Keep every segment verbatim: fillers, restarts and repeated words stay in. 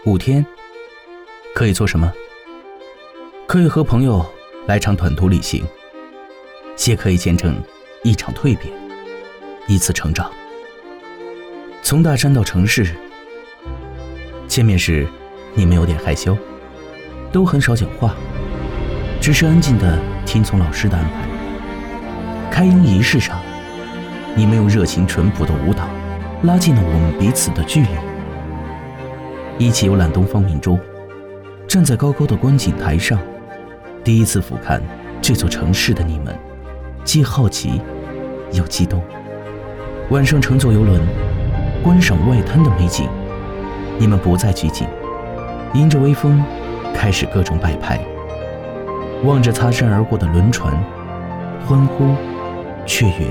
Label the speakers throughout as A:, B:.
A: 五天可以做什么？可以和朋友来场短途旅行，也可以见证一场蜕变，一次成长。从大山到城市，见面时你们有点害羞，都很少讲话，只是安静地听从老师的安排。开营仪式上，你们用热情淳朴的舞蹈拉近了我们彼此的距离。一起游览东方明珠，站在高高的观景台上，第一次俯瞰这座城市的你们，既好奇又激动。晚上乘坐游轮，观赏外滩的美景，你们不再拘谨，迎着微风开始各种摆拍，望着擦身而过的轮船，欢呼雀跃。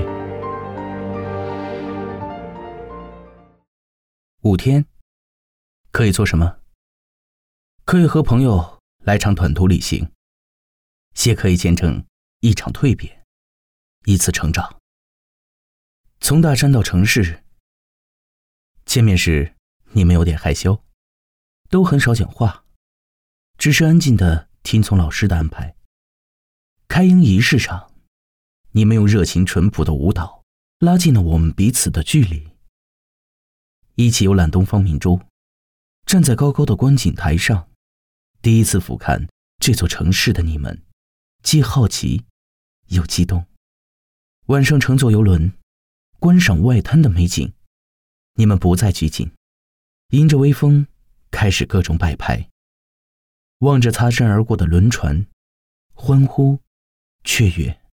A: 五天可以做什么？可以和朋友来场短途旅行，也可以见证一场蜕变，一次成长。从大山到城市，见面时你们有点害羞，都很少讲话，只是安静地听从老师的安排。开营仪式上，你们用热情淳朴的舞蹈拉近了我们彼此的距离。一起游览东方明珠，站在高高的观景台上，第一次俯瞰这座城市的你们，既好奇又激动。晚上乘坐游轮，观赏外滩的美景，你们不再拘谨，迎着微风开始各种摆拍，望着擦身而过的轮船，欢呼雀跃。